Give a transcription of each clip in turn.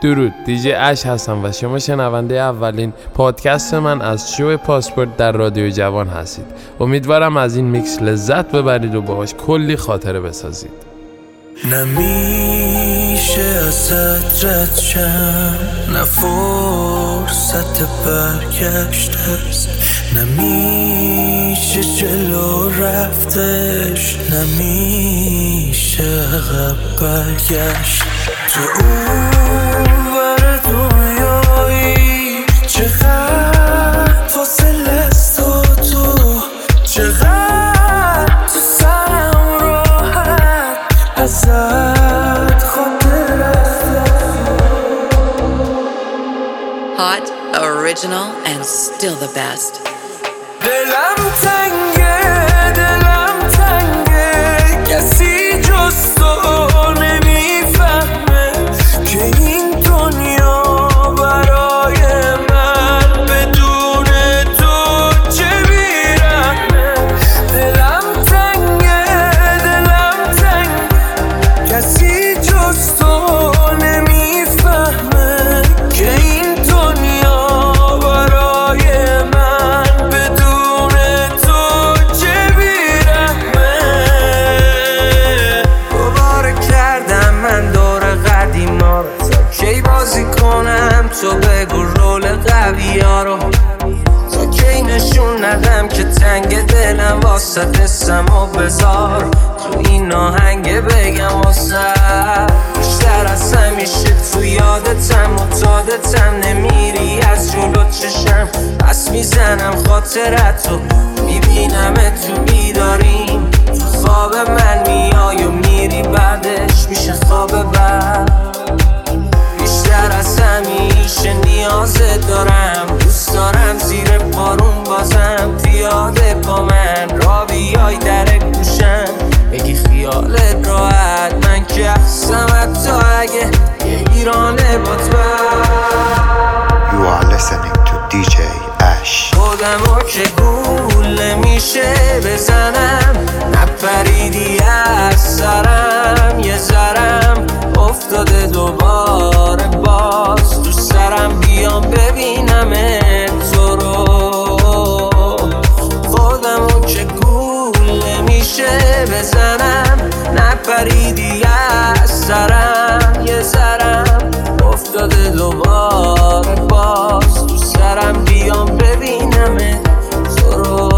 درود، دیجی اش هستم و شما شنونده اولین پادکست من از شو پاسپورت در رادیو جوان هستید. امیدوارم از این میکس لذت ببرید و باهاش کلی خاطره بسازید. نمیشه ازت رد شم، نه فرصت برگشت هست، نمیشه جلو رفتش، نمیشه عقب برگشت. تو اون ور دنیایی چقدر فاصله است و تو چقدر تو سرم راحت ازت خاطر است. Hot, original and still the best. دلم تنگه کسی جز تو نمیفهمه که این دنیا برای من بدون تو چه بیرحمه. دلم تنگه کسی جز تو نمیفهمه که این دنیا برای من بدون تو چه بیرحمه. دوباره کردم من دور قدیما رو، تا کی بازی کنم تو بگو رول قوی ها رو، تا کی نشون ندم که تنگ دلم واسه قسم و بذار تو این آهنگ بگم واسه بیشتر از همیشه تو یادتم معتادتم، نمیری از جلو چشم پس میزنم خاطرتو، میبینم تو بیداریم تو خواب من میای و میری بعدش میشه خواب بعد. بیشتر از همیشه نیازت دارم، دوست دارم زیر بارون بازم پیاده با من را بیای در گوشم بگی خیالت راحت، من که هستم حتی اگه یه ایرانه بطبع. You are listening to DJ Ash. خودمو که گول میشه بزنم، نپریدی از سرم، یه ذرم افتاده دوباره باز تو سرم، بیام ببینم تو رو. خودمو که گول میشه بزنم، نپریدی از سرم، یه ذرم افتاده دوباره باز تو سرم، بیام ببینم تو رو.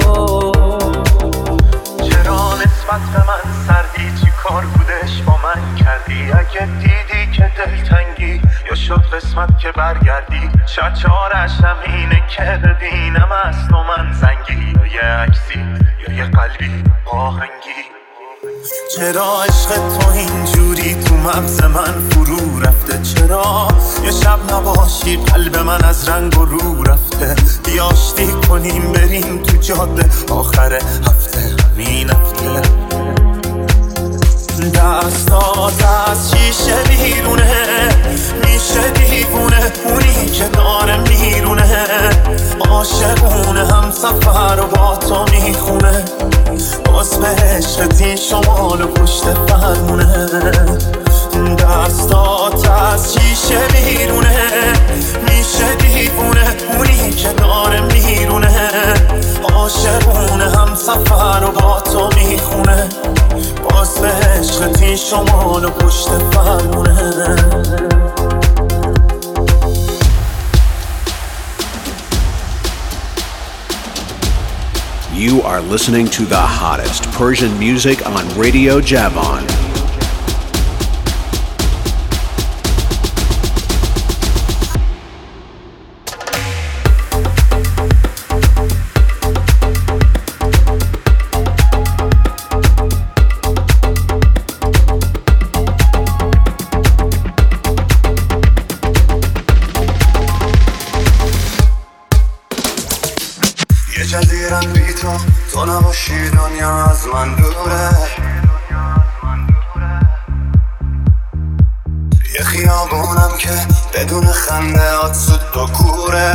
چرا نسبت به من سردی، چی کار بودش با من کردی؟ اگه دیدی که دلتنگی یا شد قسمت که برگردی، شاید چاره‌شم اینه که ببینم از تو من زنگی، یا یه عکسی یا یه قلبی آهنگی. چرا عشق تو اینجوری تو مغز من فرو رفته؟ چرا یه شب نباشی قلب من از رنگ و رو رفته؟ بیا آشتی کنیم بریم تو جاده آخر هفته، همین هفته. دستات از شیشه بیرونه میشه دیوونه، اونی که داره میرونه عاشقونه، هم سفر و با تو میخونه، باز به عشقت این شمال و پشت فرمونه. دستات از شیشه بیرونه میشه دیوونه، اونی که داره میرونه عاشقونه، هم سفر و با تو میخونه، باز به عشقت این شمال و پشت فرمونه. You are listening to the hottest Persian music on Radio Javan. جزیرم بی تو نباشی دنیا از من دوره، یه خیابونم که بدون خنده آت سود تو کوره،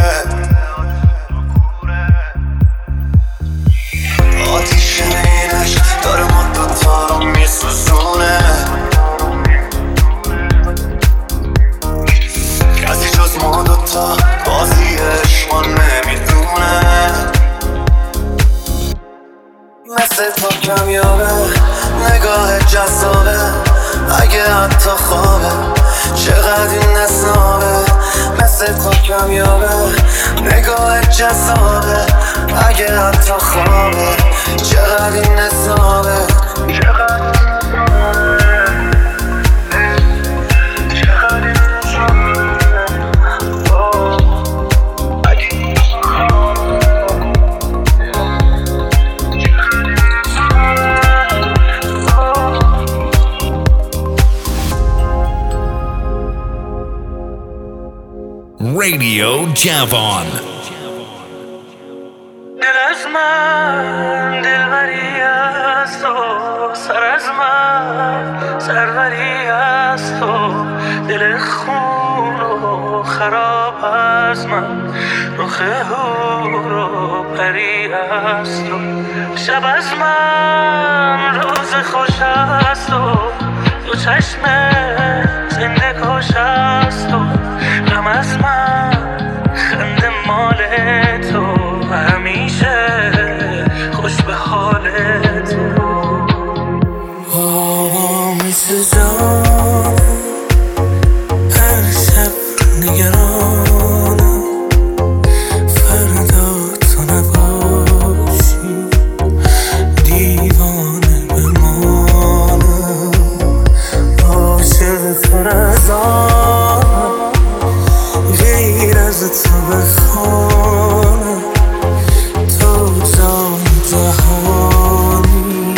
آتیش اینش داره ما دوتا رو میسوزونه، چشمم یابه نگاه جذابه اگه حتی خوابه چقدر این نظامه Radio Javon. دل از من دلبری از تو، سر از من سروری از تو، دل خون و خراب از من، رخ هور و پری از تو، شب از من روز خوش از تو، دو چشم زنده کش از تو، غم از من خنده مال تو، همیشه خوش به حال تو. مثل جان هر شب نگرانم فردا تو نباشی، دیوانه بمانم عاشق تر از آنم، غیر از تو بخوانم، تو جان جهانی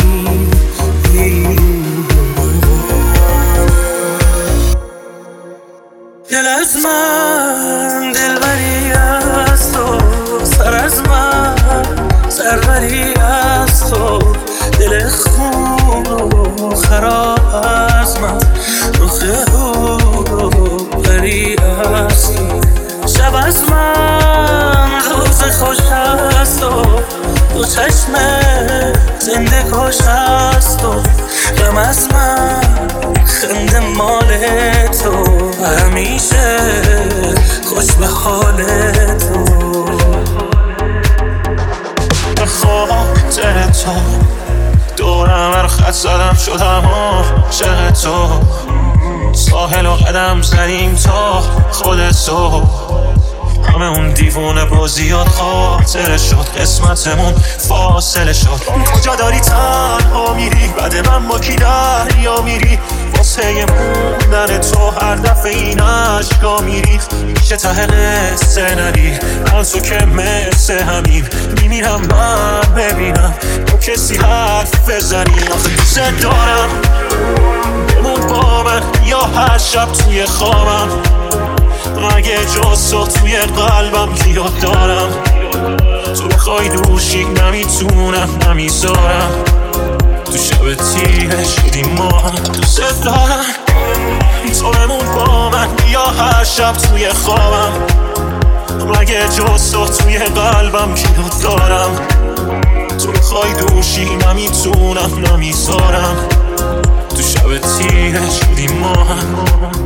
دل از من دلبری از تو، سر از من سروری از تو، دل خون و خراب از من، رخ هور و پری از تو، شب از من روز خوش از تو، دو چشم زنده کش از تو، غم از من خنده مال تو، همیشه خوش به حال تو. به خاطر تو دورم هر خط زدم شدم عاشق تو، ساحل و قدم زدیم تا خود تو، همه اون دیوونه بازیات خاطره شد، قسمتمون فاصله شد، کجا داری تنها میری بعد من با کی دریا میری، واسه موندن تو هر دفعه این عشقا میریخت، میشه ته قصه نری از تو که مثل همین میمیرم من ببینم با کسی حرف بزنی، آخه دوست دارم بمون با من یا هر شب توی خوابم، مگه جز تو توی قلبم گیرت دارم، تو بخوای دوشی نمیتونم نمیذارم، تو شب تیره شدی ما هم دوست دارم، تو بمون با من یا هر شب توی خوابم، مگه جز تو توی قلبم گیرت دارم، تو بخوای دوشی نمیتونم نمیذارم، تو شب تیره شدی ما هم.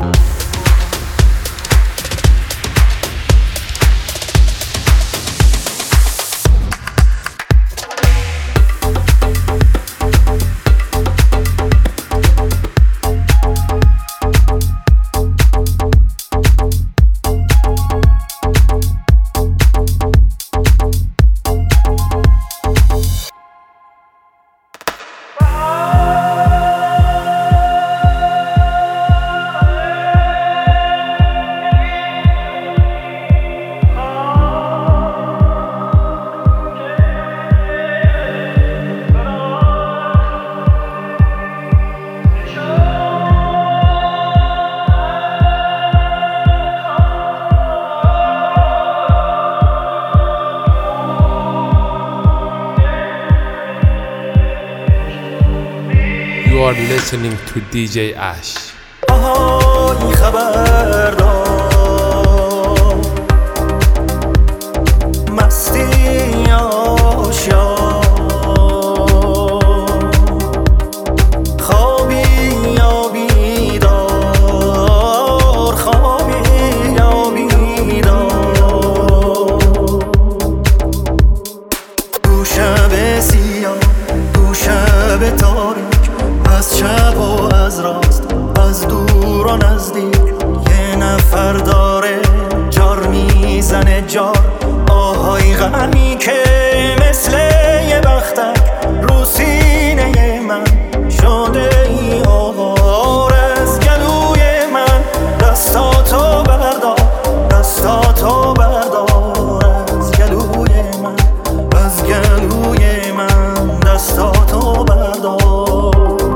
You are listening to DJ Ash. آهای خبردار مستی آشیار، خوابی یا بیدار، خوابی یا بیدار، دو شب سیاه دو شب تاریک، از چپ و از راست از دور و نزدیک، یه نفر داره جار میاره سوزن جار آهای غمی که مثل یه بختک رو سینه من شده ای آوار از گلوی من دستاتو بردار دستاتو بردار از گلوی من از گلوی من دستاتو بردار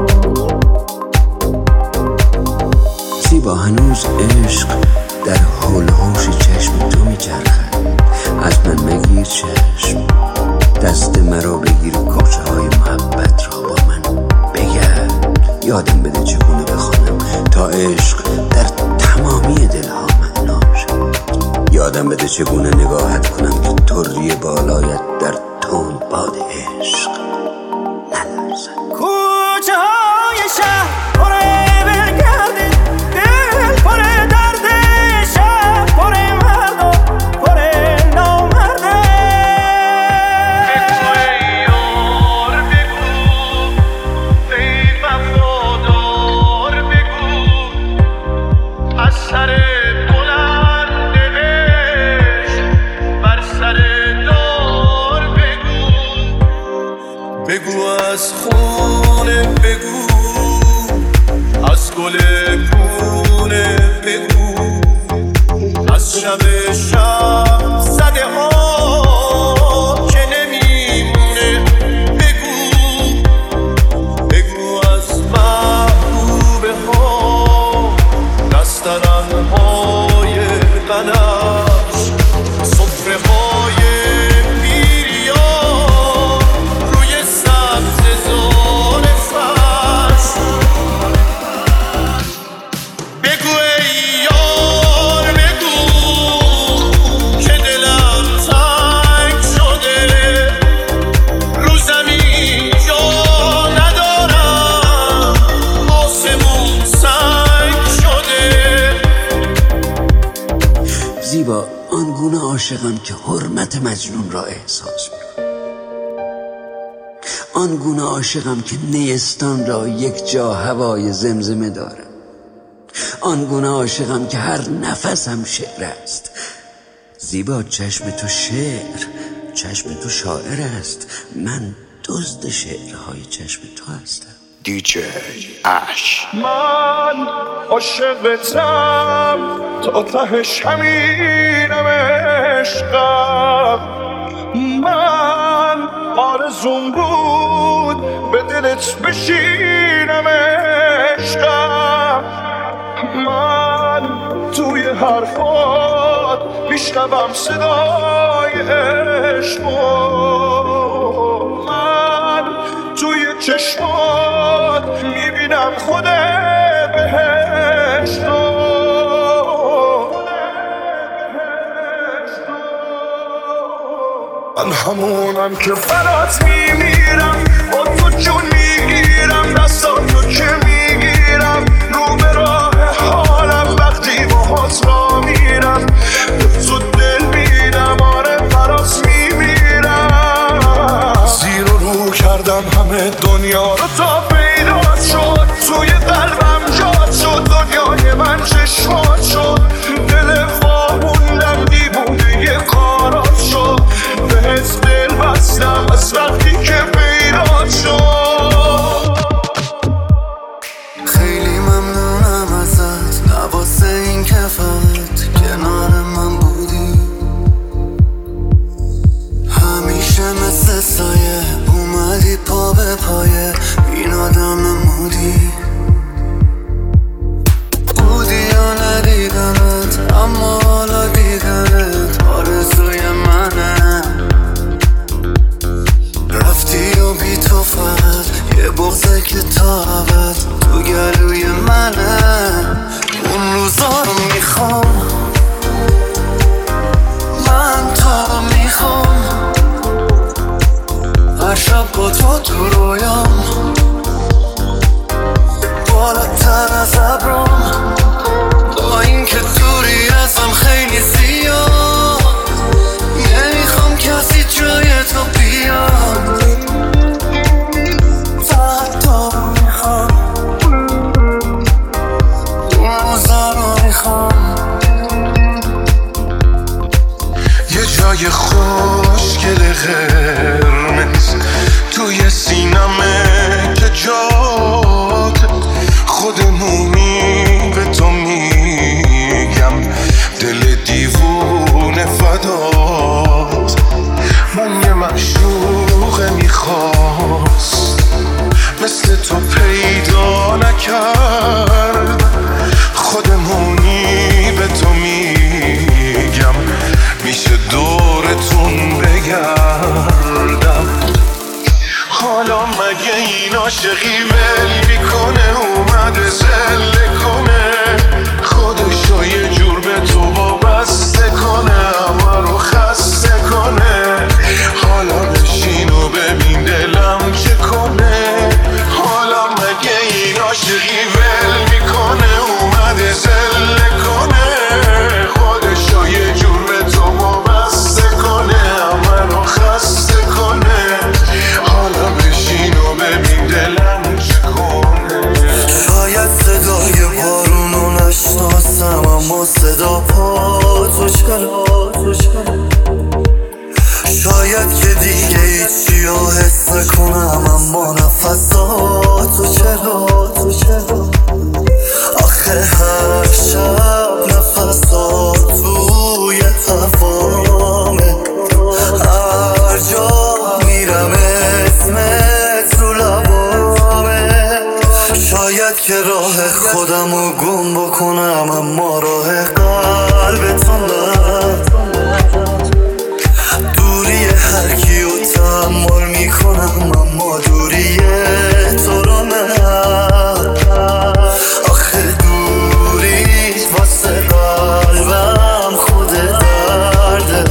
زیبا هنوز عشق در حول هوش چشم تو میچرخد از من مگیر چشم دست مرا بگیر کوچه های محبت را با من بگرد یادم بده چگونه بخوانم تا عشق در تمامی دلها معنا شد یادم بده چگونه نگاهت کنم که طری بالایت در تون باد عشق نلرزد کوچه های شهر پره بگرده دل پره درده شب پره مردا پره نامرده بگو ای یار بگو ای وفادار بگو از سر بلند عشق بر سر دار بگو بگو از خونه بگو از گل گونه بگو از شب زده ها که نمیمونه بگو بگو از محبوبه ها دسترن های قدش صفره های بیریا روی سبز زار فصل بگو ای یار بگو که دلم تنگ شده رو زمین جا ندارم آسمون سنگ شده زیبا آنگونه عاشقم که حرمت مجنون را احساس میکنم آنگونه عاشقم که نیستان را یک جا هوای زمزمه دارم آنگونه عاشقم که هر نفسم شعر است زیبا چشم تو شعر چشم تو شاعر است من دزد شعرهای چشم تو هستم DJ Ash. من عاشقتم تا تهش همینم عشقم من آرزوم بود به دلت بشینم عشقم من توی حرفات میشنوم صدای عشقو من توی چشمات میبینم خود بهشتو من همونم که برات میمیرم با تو جون میگیرم دستاتو که میگیرم رو به راه حالم وقتی باهات را میرم تو دل میدم آره برات میمیرم زیر و رو کردم همه دنیا رو تا پیدا شد توی قلبم جاد شد دنیای من چشمات شد دل فاهوندم دیوونه یه کارات شد بهت دل بستم از وقتی که پیدا شد موهای خوشگل قرمز توی سینمه که جات خودمونی به تو میگم دل دیوونه فدات. من یه معشوق میخواست مثل تو پیدا نکرد، خودمونی به تو میگم میشه دورتون بگردم. حالا مگه این عاشقی ول میکنه اومده زله کنه خودشو یه جور به تو وابسته کنه همه رو خسته کنه. حالا بشین و ببین دلم چه کنه. حالا مگه این عاشقی ول میکنه اومده زله کنه خودشو یه جور به تو وابسته کنه همه رو خسته کنه. حالا بشین و ببین دلم چه کنه. شاید صدای بارونو نشناسم اما صدا پاتو چرا. شاید که دیگه هیچی رو حس نکنم اما نفساتو چرا. آخه هر شب نفسات توی هوامه، هر جا میرم اسمت رو لبامه. شاید که راه خودمو گم بکنم اما راه قلبتون دوری هر کیو تحمل میکنم اما دوری تو رو نه. آخه دوریت واسه قلبم خود درده.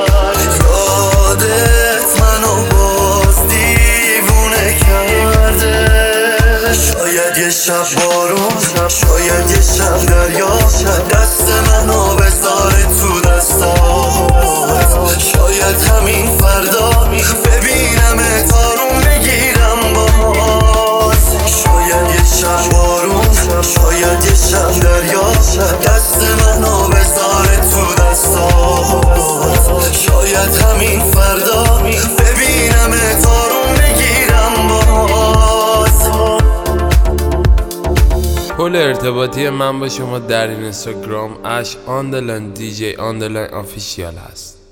یادت منو باز دیوونه کرده. شاید یه شب بارون، شاید یه شب دریا دست منو بذاره تو دستات. شاید همین فردا ببینم تارون بگیرم باز. شاید یه شب بارون، شاید یه شب دریا دست منو بذاره تو دستات. شاید همین فردا ببینم تارون بگیرم باز. پل ارتباطی من با شما در اینستاگرام @DJ_official هست.